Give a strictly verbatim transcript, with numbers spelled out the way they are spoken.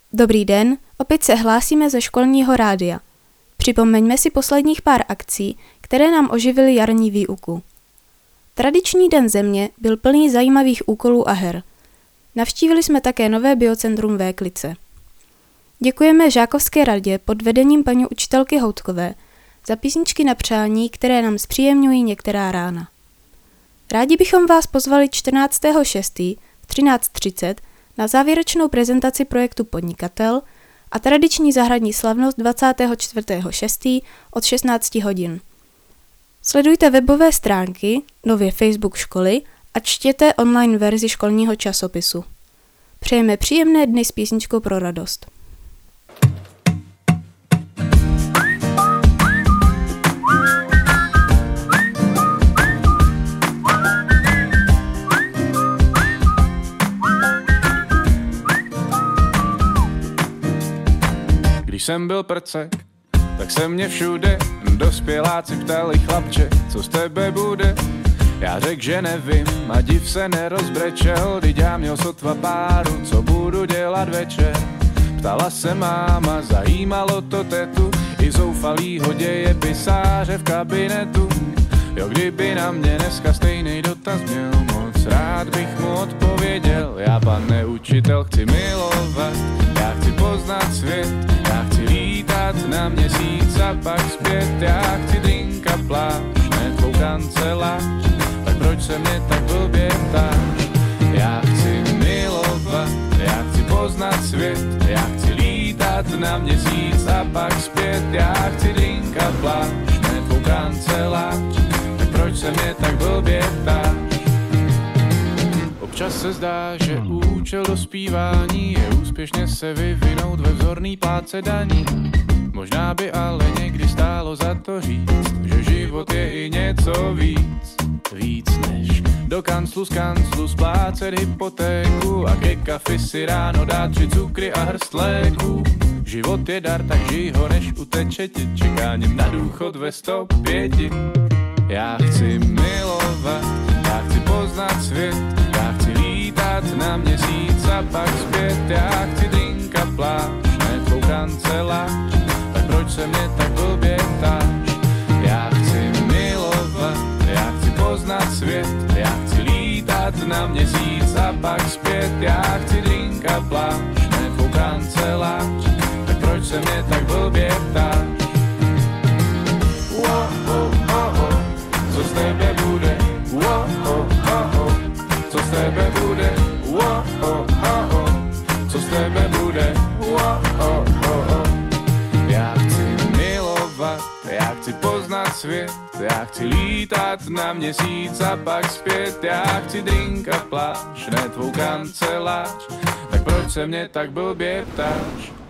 Dobrý den, opět se hlásíme ze školního rádia. Připomeňme si posledních pár akcí, které nám oživily jarní výuku. Tradiční den země byl plný zajímavých úkolů a her. Navštívili jsme také nové biocentrum Véklice. Děkujeme Žákovské radě pod vedením paní učitelky Houtkové za písničky na přání, které nám zpříjemňují některá rána. Rádi bychom vás pozvali čtrnáctého šestého v třináct třicet na závěrečnou prezentaci projektu Podnikatel a tradiční zahradní slavnost dvacátého čtvrtého šestého od šestnáct hodin. Sledujte webové stránky, nově Facebook školy a čtěte online verzi školního časopisu. Přejeme příjemné dny s písničkou pro radost. Když jsem byl prcek, tak se mě všude dospěláci ptali: chlapče, co z tebe bude? Já řekl, že nevím a div se nerozbrečel, vždyť já měl sotva páru, co budu dělat večer. Ptala se máma, zajímalo to tetu, i zoufalýho děje pisáře v kabinetu. Jo, kdyby na mě dneska stejnej dotaz měl, moc rád bych mu odpověděl. Já, pane učitel, chci milovat, já chci poznat svět, já chci lítat na měsíc a pak zpět. Já chci drink a pláž, ne tvou kancelář, tak proč se mě tak blbě ptáš? Já chci milovat, já chci poznat svět, já chci lítat na měsíc a pak zpět. Já chci drink a pláž, ne tvou kancelář, tak proč se mě tak blbě ptáš? Občas se zdá, že účel dospívání je úspěšně se vyvinout ve vzorný plátce daní. Možná by ale někdy stálo za to říct, že život je i něco víc, víc než do kanclu z kanclu splácet hypotéku a ke kafi si ráno dát tři cukry a hrst léků. Život je dar, tak žij ho, než uteče ti čekáním na důchod ve sto pěti. Já chci milovat, já chci poznat svět, já chci lítat na měsíc a pak zpět. Já chci drink a pláž, ne tvou kancelář, tak proč se mě tak blbě ptáš? Já chci milovat, já chci poznat svět, já chci lítat na měsíc a pak zpět. Já chci drink a pláž, ne tvou kancelář, tak proč se mě tak blbě ptáš? Wow, oh, oh, oh. Co z tebe bude? Wow, oh, oh, oh. Co z tebe bude? Wow, oh, oh, oh. Co z tebe bude? Wow, oh, oh, oh. Já chci milovat, já chci poznat svět, já chci lítat na měsíc a pak zpět. Já chci drink a pláž, ne tvou kancelář, tak proč se mě tak blbě ptáš?